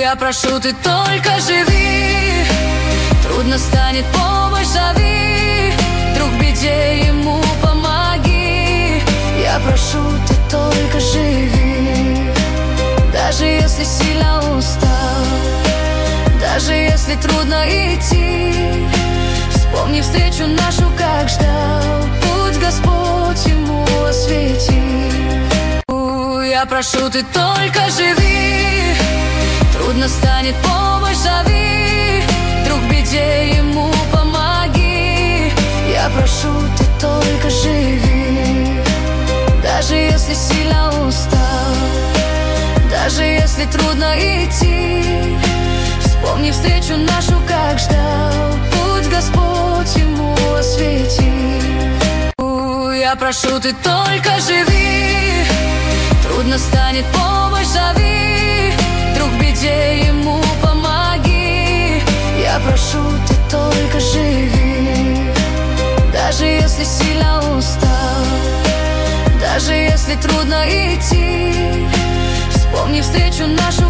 Я прошу, ты только живи. Трудно станет, помощь зови. Вдруг в беде ему помоги. Я прошу, ты только живи. Даже если сильно устал, даже если трудно идти, вспомни встречу нашу, как ждал. Путь Господь ему освети. Я прошу, ты только живи. Трудно станет, помощь зови. Вдруг в беде ему помоги. Я прошу, ты только живи. Даже если сильно устал, даже если трудно идти, вспомни встречу нашу, как ждал. Путь Господь ему освети. Я прошу, ты только живи. Трудно станет, помощь зови. Вдруг в беде ему помоги. Я прошу, ты только живи. Даже если сильно устал, даже если трудно идти, вспомни встречу нашу,